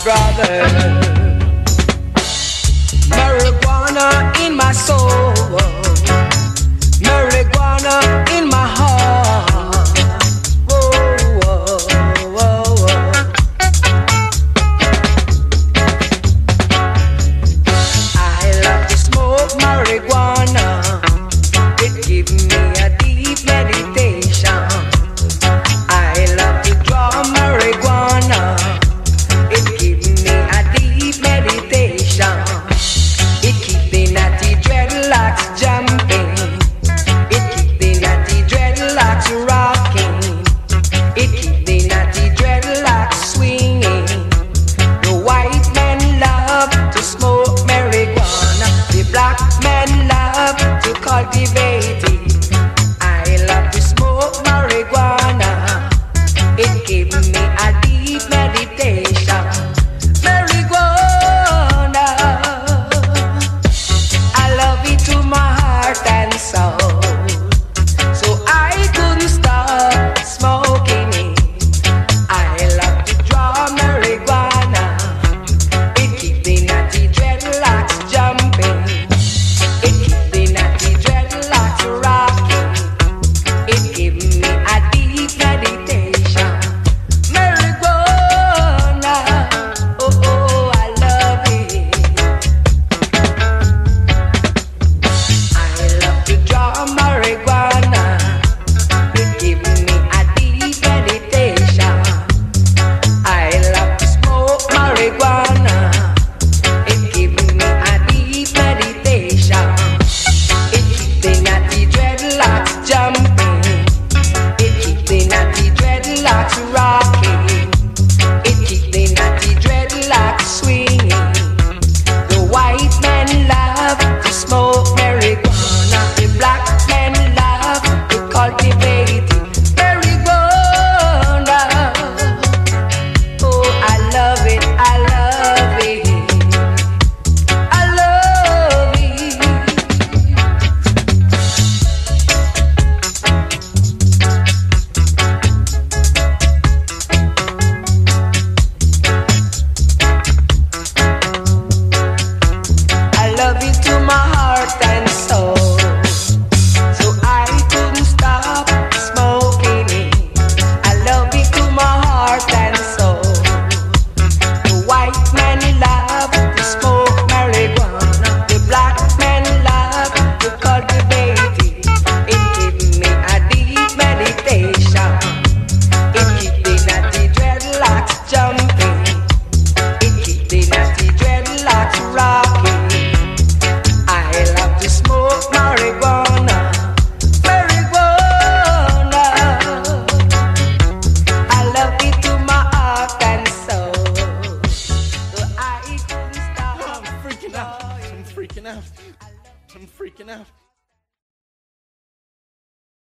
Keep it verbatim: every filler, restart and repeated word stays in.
brother. Marijuana in my soul, marijuana in my heart. Whoa, whoa, whoa, whoa. I love to smoke marijuana. It gives me a deep meditation. I love to draw marijuana. It gives me a deep meditation. It keeps the natty dreadlocks jumping. It keeps the natty dreadlocks rocking. It keeps the natty dreadlocks swinging. The white men love to smoke marijuana. The black men love to cultivate it. I love to smoke marijuana. It gives me a deep meditation. Marijuana, I love it to my heart and soul. So I couldn't stop smoking it. I love to draw marijuana. It keeps the natty dreadlocks jumping. It keeps the natty dreadlocks rocking. It gives me a deep meditation. Marijuana, oh oh, I love it. I love to draw marijuana. It gives me a deep meditation. I love to smoke marijuana. It gives me a deep meditation. It keeps the natty dreadlocks jumping. It keeps the natty dreadlocks rocking. It keeps the natty dreadlocks swinging. The white men love to smoke marijuana. The black men love to cultivate it. Marijuana, oh I love it, I love it, I love it. I love it to my heart and soul. So I couldn't stop smoking it. I love it to my heart and soul. The white men love to smoke marijuana. The black men love to cultivate it. It gives me a deep meditation. It keeps the natty dreadlocks jumping. It keeps the natty dreadlocks rocking. I love to smoke marijuana. Marijuana, I love it to my heart and soul. So I couldn't stop. I'm freaking out. I'm freaking out. I'm freaking out.